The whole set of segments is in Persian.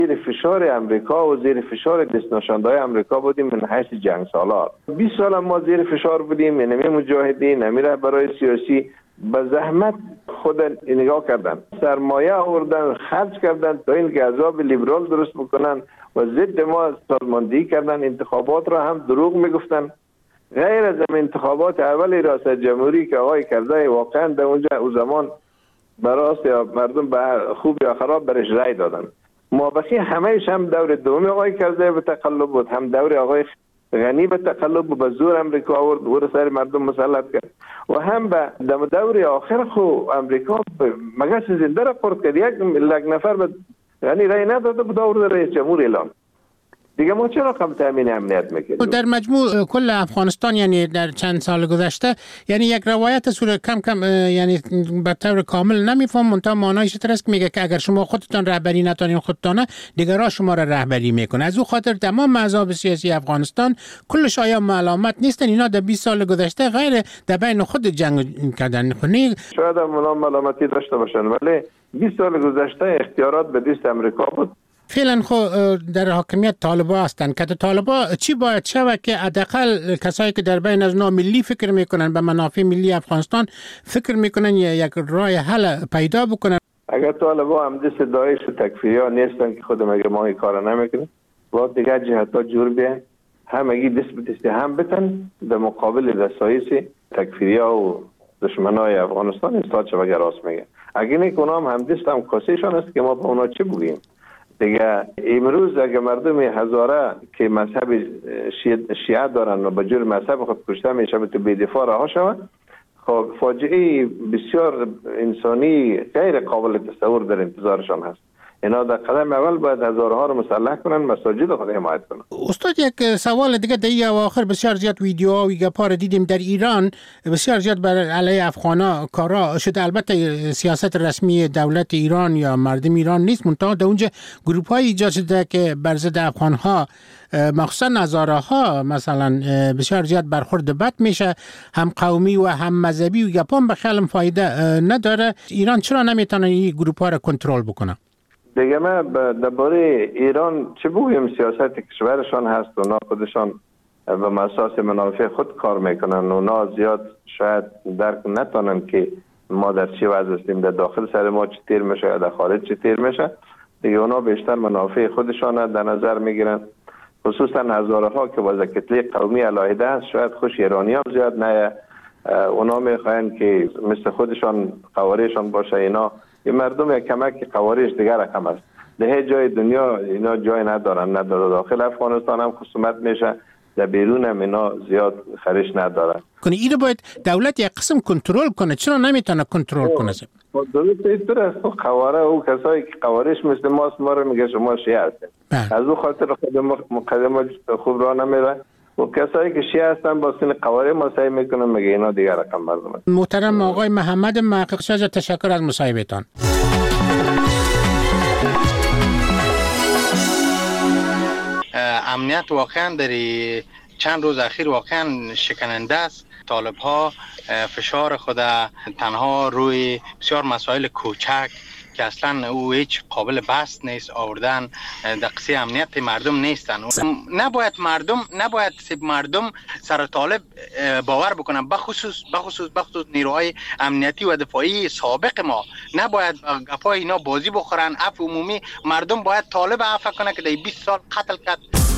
زیر فشار امریکا و زیر فشار دست نشاندهای امریکا بودیم من حیث جنگ سالار. 20 سال ما زیر فشار بودیم. نمی مجاهدین، نمی رهبرای سیاسی به زحمت خود نگاه کردن، سرمایه آوردن، خرج کردن تا این که عذاب لیبرال درست بکنن و ضد ما سازماندهی کردن. انتخابات را هم دروغ میگفتن. غیر از انتخابات اول ریاست جمهوری که آقای کرزی واقعا در اونجا او زمان براست یا مردم به خوب یا خراب برش رای دادن. مابقی همهش هم دور دوم آقای کرزی به تقلب بود، هم دور آقای غنی به تقلب و به زور امریکا آورد و سر مردم مسلط کرد و هم به دور آخر خو امریکا مگس زنده را پرد کرد. یک نفر به غنی رای نداده بود آورد رئیس جمهور اعلام. دیگه ما چرا کم تامین امنیت میکنیم؟ در مجموع کل افغانستان یعنی در چند سال گذشته یعنی یک روایت صورت کم یعنی به طور کامل نمیفهم، منتها معنایش این است که میگه که اگر شما خودتان رهبری نتونین خودتان دیگران شما را رهبری میکنه. از او خاطر تمام احزاب سیاسی افغانستان کلش آیا علامت نیستن اینا در 20 سال گذشته غیر در بین خود جنگ کردن کنی؟ شاید هم علامتی داشته باشن ولی 20 سال گذشته اختیارات به دست امریکا بود. فعلا خو در حاکمیت طالبا هستند که طالبا چی باید شود که حداقل کسایی که در بین از ملی فکر میکنن به منافع ملی افغانستان فکر میکنن یک راه حل پیدا بکنن؟ اگر طالبا هم دست داعش و تکفیریا نیستن که خود مگه ما این کار نمیکنیم با دیگه جهت‌ها جور بیان همگی دست به دست هم بتن در مقابل دستایش تکفیریا و دشمنای افغانستان استاد شو اگر راست میگه. اگه نیکنام هم دست هم کاسهشان است که ما به اونا چه بگیم؟ دیگه امروز اگه مردم هزاره که مذهب شیعه دارن و به جور مذهب خود کشته میشه به تو بی‌دفاع رها شود، خب فاجعه بسیار انسانی غیر قابل تصور در انتظارشان هست. اینا در قدم اول باید هزارها رو مسلح کنن، مساجد خود حمایت کنن. استاد یک سوال دیگه در این اواخر بسیار زیاد ویدیوها و گپا رو دیدیم در ایران بسیار زیاد بر علیه افغانا کارا شده. البته سیاست رسمی دولت ایران یا مردم ایران نیست، منتها در اونجا گروپ های ایجاد شده که بر ضد افغانها مخصوصا هزاره ها مثلا بسیار زیاد برخورد بد میشه، هم قومی و هم مذهبی و گپا به خیلی فایده نداره. ایران چرا نمیتونه این گروپ ها رو کنترل بکنه؟ دیگه ما درباره ایران چه بگویم؟ سیاست کشورشان هست و اونا خودشان به اساس منافع خود کار میکنن و اونا زیاد شاید درک نتونن که ما در چه وضع هستیم، در داخل سر ما چه تیر میشه یا در خارج چه تیر میشه. دیگه اونا بیشتر منافع خودشان در نظر میگیرن، خصوصا هزاره ها که با کتله قومی علاهده هست. شاید خوش ایرانی هم زیاد نه، اونا میخواین که مثل خودشان قوارشان باشه. اینا این مردم یک کمک قوارش دیگر رقم است. ده جای دنیا اینا جای ندارن، نه داخل افغانستان هم خصومت میشه، در بیرون هم اینا زیاد خرش ندارن. کنه اینو باید دولت یک قسم کنترل کنه، چرا نمیتونه کنترل کنه؟ دولت اینطور است قواره او کسایی که قوارش مثل ماست ما رو میگه شما شیعه هستید، از او خاطر مقدمه خوب راه نمیره و کسایی که شیعه هستن با سین قواره ما سعی میکنن میگه اینا دیگر رقم مردم است. محترم آقای محمد محقق شاه، تشکر از مصاحبهتان. امنیت واقعا در چند روز اخیر واقعا شکننده است. طالب ها فشار خود تنها روی بسیار مسائل کوچک که اصلا او هیچ قابل بحث نیست آوردن در قصه امنیت مردم نیستن. نباید مردم سر طالب باور بکنن، بخصوص نیروهای امنیتی و دفاعی سابق ما. نباید گپای اینا بازی بخورن. عفو عمومی مردم باید طالب عفو کنه که در 20 سال قتل کرد.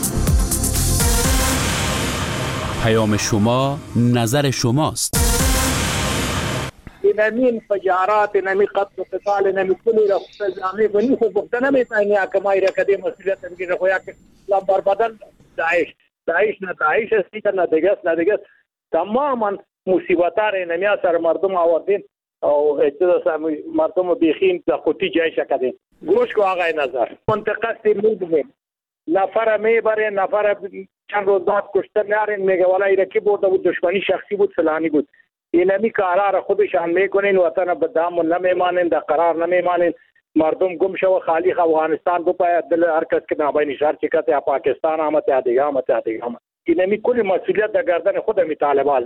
پیام شما نظر شماست. نمی انفجارات، نمی قتل و قتال، نمی کلی را خصوصی و نمی خود بخته نمیتونی حکمایی را کدی مسئولیت بگیره خویا که لبر بدن داعش است نه دیگه تماما مصیبت ها را نمی اثر مردم آوردین او اجازه مردم بیخین در خودی جایش کردین. گوش کو آقای نظر منطقه میدونیم نفر میبره، نفر چند روز بعد کشته نرین میگه والا ایرکی برده بود، دشمنی شخصی بود، فلانی بود. اینمی کارا را خودشان میکنین، وطن به دام نمیمانین، در قرار نمیمانین. مردم گم شو خالی افغانستان بپاید دل هر کس که نابای نشار چکت یا پاکستان آمد یا دیگه آمد. اینمی کلی مسئولیت در گردن خود می طالبان.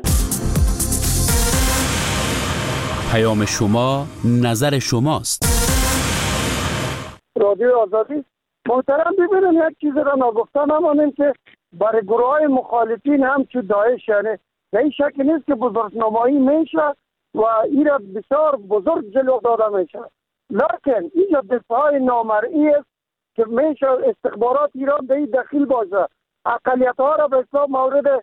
پیام شما نظر شماست. رادیو آزادی محترم ببینیم یک چیز را نگفته نمانیم که برای گروه های مخالفین هم چو داعش یعنی به این شکل نیست که بزرگنمایی میشه و این را بسیار بزرگ جلو داده میشه، لکن اینجا دفاع نامرئی است که میشه استخبارات ایران به این دخیل باشه، اقلیت ها را به اصطلاح مورد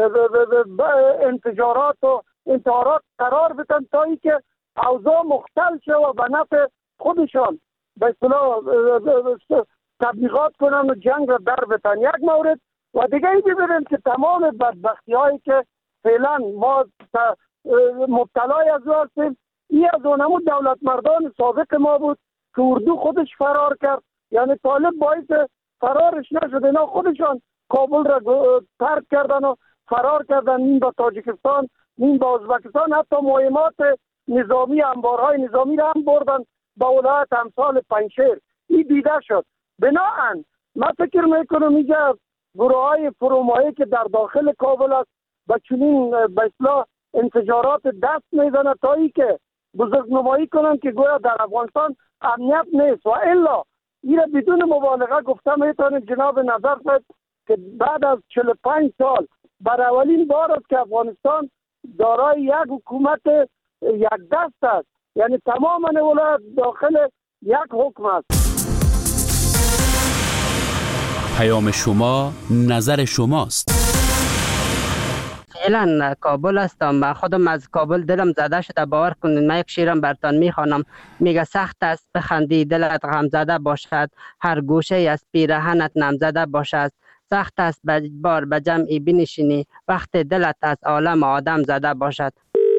انفجارات و انتحارات قرار بدن تا ای که اوضاع مختل شه و به نفع خودشان به اصطلاح تبلیغات کنن و جنگ را در بتن. یک مورد و دیگه ای ببینیم که تمام بدبختی هایی که فعلا ما مبتلای از او هستیم، این از اونمون دولت مردان سابق ما بود که اردو خودش فرار کرد، یعنی طالب باعث فرارش نشد، اینا خودشان کابل را ترک کردن و فرار کردن، نیم به تاجیکستان نیم به ازبکستان، حتی مهمات نظامی انبارهای نظامی را هم بردن به ولایت امثال پنجشیر. این دیده شد. بناهن من فکر میکنم اینجا گروه های فرومایه که در داخل کابل است و چنین به اصطلاح انفجارات دست میزنه تا ای که بزرگ نمایی کنن که گویا در افغانستان امنیت نیست و الا این بدون مبالغه گفته میتونیم جناب نظر صاحب که بعد از 45 سال بر اولین بار است که افغانستان دارای یک حکومت یک دست است، یعنی تمام ولایت داخل یک حکم است. پیام شما نظر شماست. فعلا کابل هستم. من خودم از کابل دلم زده شده. باور کنید من یک شیرم برتان میخوانم، میگه سخت است بخندی دلت غم زده باشد، هر گوشه از پیرهنت نم زده باشد، سخت است بار به جمعی بنشینی وقت دلت از عالم آدم زده باشد.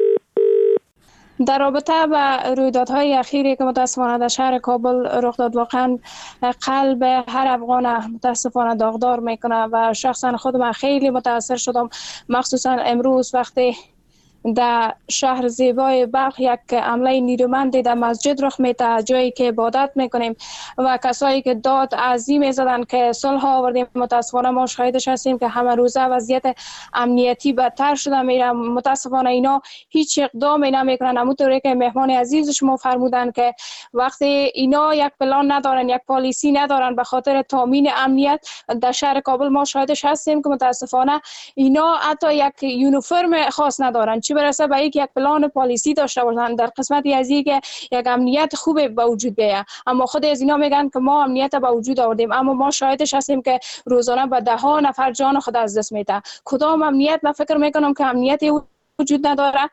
در رابطه با رویدادهای اخیری که متاسفانه در شهر کابل رخ داد، واقعا قلب هر افغان متاسفانه داغدار میکنه و شخصا خودم خیلی متاثر شدم، مخصوصا امروز وقتی در شهر زیبای بلخ یک حمله نیرومندی در مسجد رخ میده، جایی که عبادت میکنیم و کسایی که داد عظیم زدن که صلح آوردیم. متاسفانه ما شاهدش هستیم که همه روزه وضعیت امنیتی بدتر شده میره. متاسفانه اینا هیچ اقدامی نمیکنن، همونطوری که مهمان عزیز شما فرمودن که وقتی اینا یک پلان ندارن، یک پالیسی ندارن به خاطر تامین امنیت در شهر کابل، ما شاهدش هستیم که متاسفانه اینا حتی یک یونیفرم خاص ندارن، چه برسه به یک پلان پالیسی داشته باشن در قسمتی از اینکه یک امنیت خوب به وجود بیاید. اما خود از اینا میگن که ما امنیت به وجود آوردیم، اما ما شاهدش هستیم که روزانه به ده ها نفر جان خود از دست میده. کدام امنیت؟ من فکر میکنم که امنیتی وجود نداره.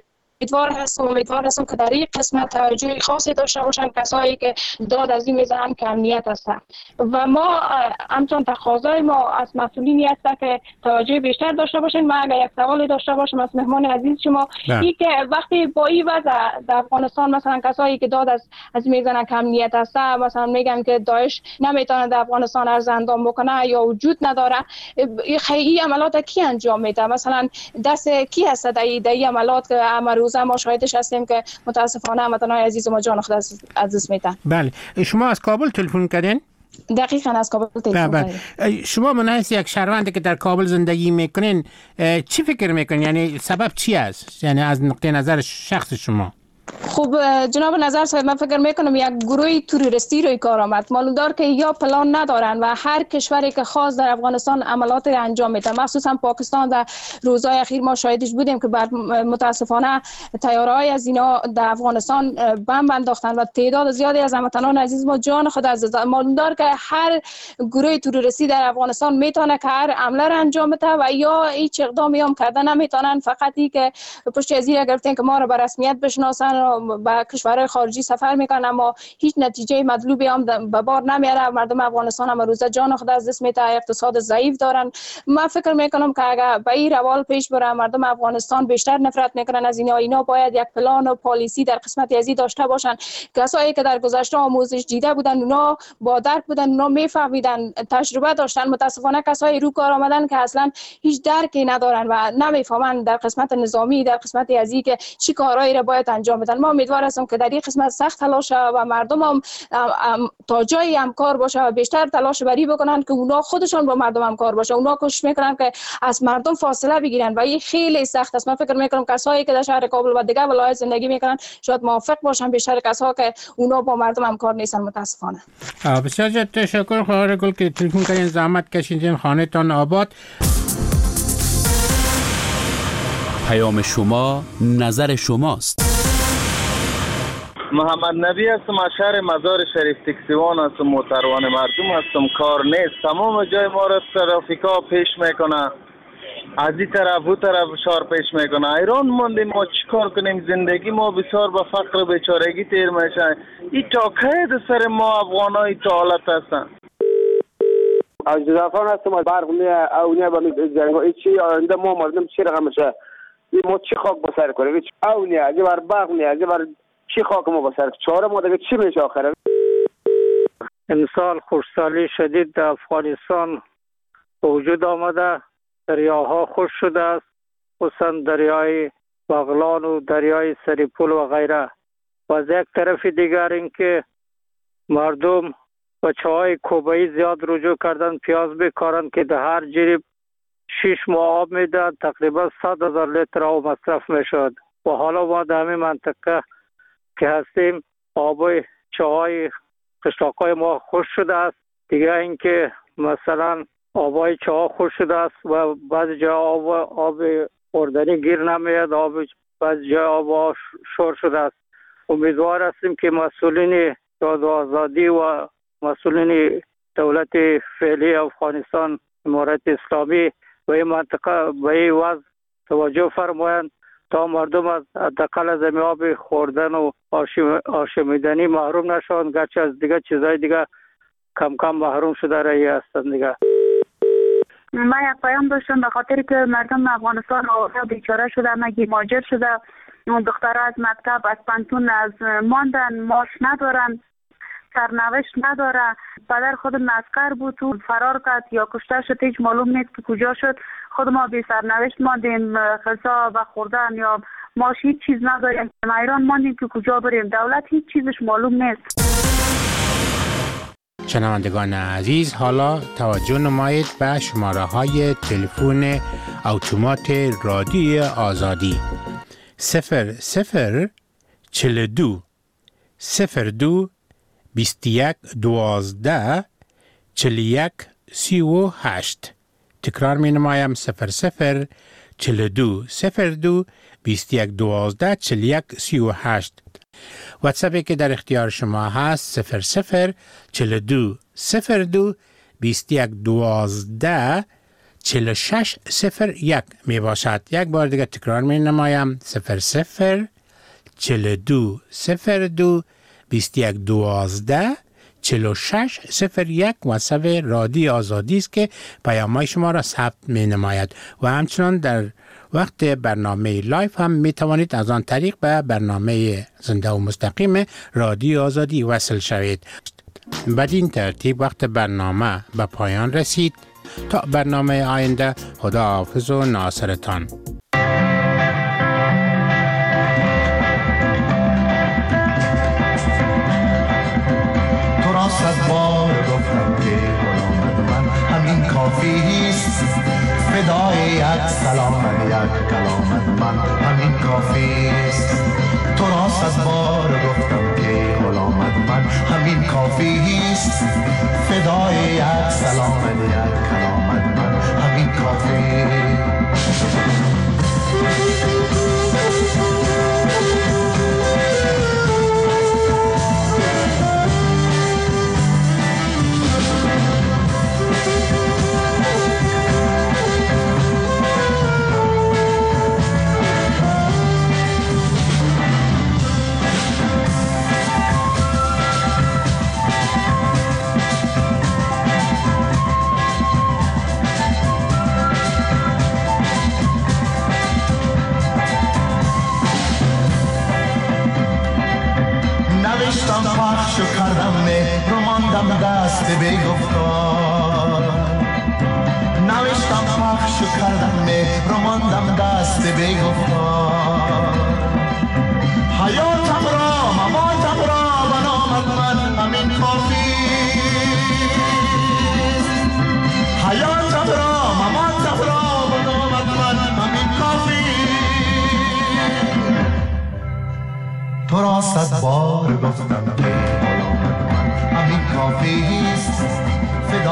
امیدوار هستم که در این قسمت توجه خاصی داشته باشن کسایی که داد از این میزنن که امنیت هستن و ما همچون تقاضای ما از مسئولینی هست که توجه بیشتر داشته باشین. من اگر یک سوالی داشته باشم از مهمان عزیز شما، این که وقتی با این وضع در افغانستان مثلا کسایی که داد از میزنن که امنیت هست، مثلا میگن که داعش نمیتونه در افغانستان ارز اندام بکنه یا وجود نداره، این عملات کی انجام میده؟ مثلا دست کی هست در این عملات که ما شاهدش هستیم که متاسفانه هموطنان عزیز ما جان خود از دست میدن. بله، شما از کابل تلفن کردین؟ دقیقاً از کابل تلفن کردیم. شما من حیث یک شهروندی که در کابل زندگی میکنین چی فکر میکنین؟ یعنی سبب چی است؟ یعنی از نقطه نظر شخص شما. خب جناب نظر صاحب، من فکر میکنم یک گروه تروریستی روی کار آمد، معلوم دار که یا پلان ندارن و هر کشوری که خاص در افغانستان عملات را انجام میده، مخصوصا پاکستان در روزهای اخیر ما شاهدش بودیم که متاسفانه طیاره‌های از اینا در افغانستان بمب انداختن و تعداد زیادی از هموطنان عزیز ما جان خود از دست. معلوم دار که هر گروه تروریستی در افغانستان میتونه که هر عمله را انجام بده و یا هیچ اقدامی هم کردن نمیتونن، فقط این که پشت از این گرفتن که ما را به رسمیت بشناسن با کشورهای خارجی سفر میکنن، اما هیچ نتیجه مطلوبی هم به بار نمیاره. مردم افغانستان هم روزه جان خود از دست میده، اقتصاد ضعیف دارن. من فکر میکنم که اگر به این روال پیش بره مردم افغانستان بیشتر نفرت میکنن از اینا باید یک پلان و پالیسی در قسمت ازی داشته باشن. کسایی که در گذشته آموزش دیده بودن، اونا با درک بودن، اونا میفهمیدن، تجربه داشتن. متاسفانه کسایی رو کار آمدن که اصلا هیچ درکی ندارن و نمیفهمن در قسمت نظامی، در قسمت ازی که چی کارهایی را باید انجام بدن. کردن. ما امیدوار هستم که در این قسمت سخت تلاش و مردم هم تا جای همکار باشه و بیشتر تلاش بری بکنن که اونا خودشون با مردم همکار باشه. اونا کوشش میکنن که از مردم فاصله بگیرن و این خیلی سخت است. من فکر میکنم کسایی که در شهر کابل و دیگر ولایت زندگی میکنن شاید موافق باشن، بیشتر کسایی که اونا با مردم همکار نیستن متاسفانه. بسیار زیاد تشکر خواهر گل که تلفن کردین، زحمت کشیدین، خانه تان آباد. پیام شما نظر شماست. محمد نبی هستم از شهر مزار شریف تکسیوان هستم، محترم مردم هستم. کار نیست، تمام جای ما را ترافیکا پیش میکنه، از این طرف او طرف شار پیش میکنه. ایران ماندیم، ما چیکار کنیم؟ زندگی ما بسیار به فقر و بیچارگی تیر میشه. این تا که سر ما افغانای تا حالت هستن. از جزافان هستم، از برق اونیه با جنگا چی آینده ما مردم چی رقم میشه؟ ما چی خاک بسر کنیم؟ اونیه اگه بر برق نیه اگه بر چی خاک ما بسر چهار ما دیگه چی میشه آخره؟ امسال خشکسالی شدید در افغانستان وجود آمده، دریاها خشک شده است، خصوصا دریای بغلان و دریای سریپول و غیره. و از یک طرف دیگر اینکه مردم بچه‌های کوبایی زیاد رجوع کردن، پیاز بکارن که در هر جریب 6 ماه آب میدن، تقریبا 100,000 لیتر آب مصرف میشد. و حالا ما در همین منطقه که هستیم آبای چاهای قشلاقای ما خشک شده است. دیگه اینکه مثلا آبای چاه خشک شده است و بعضی جا آب خوردنی گیر نمیاد، بعضی جا آب شور شده است. امیدوار هستیم که مسئولین داد و آزادی و مسئولین دولت فعلی افغانستان، امارت اسلامی و این منطقه به این وضع توجه فرمایند تا مردم از حداقل از آب خوردن و آشامیدنی محروم نشوند، گرچه از دیگه چیزای دیگه کم کم محروم شده رایی هستند دیگه. من یک پیام داشتم به خاطر که مردم افغانستان بیچاره شده، مهاجر شده، دخترها از مکتب از پانتون از ماندن، معاش ندارن، سرنوشت نداره. پدر خودم عسکر بود تو فرار کرد یا کشته شد، هیچ معلوم نیست که کجا شد. خود ما بی سرنوشت ماندیم، غذا و خوردن یا معاش هیچ چیز نداریم. ایران ماندیم که کجا بریم، دولت هیچ چیزش معلوم نیست. شنوندگان عزیز، حالا توجه نمایید به شماره های تلفن اتومات رادیوی آزادی 00 42 02 21 12 41 38. تکرار می نمایم 00 42 02 21 12 41 38. واتساپی که در اختیار شما هست 00 42 02 21 12 46 01 می باشد. یک بار دیگه تکرار می نمایم 00 42 02 21 12 46 01. واتساپ رادیو آزادی است که پیام‌های شما را ثبت می نماید و همچنان در وقت برنامه لایف هم می توانید از آن طریق به برنامه زنده و مستقیم رادیو آزادی وصل شوید. بدین ترتیب وقت برنامه به پایان رسید. تا برنامه آینده، خدا حافظ و ناصرتان. تو را 100 بار گفتم که غلام من همین کافی است، فدای یک سلام یک کلام من همین کافی است. تو را 100 بار گفتم که غلام من همین کافی است، فدای یک سلام یک کلام من همین کافی است. نوشتم پخش و کردم مهر و ماندم دست بی‌گفتار، نوشتم پخش و کردم مهر و ماندم دست بی‌گفتار. حیاتم را مماتم را به نامت من همین کافی حیاتم را مماتم را به نامت من همین کافی تو را 100 بار گفتم که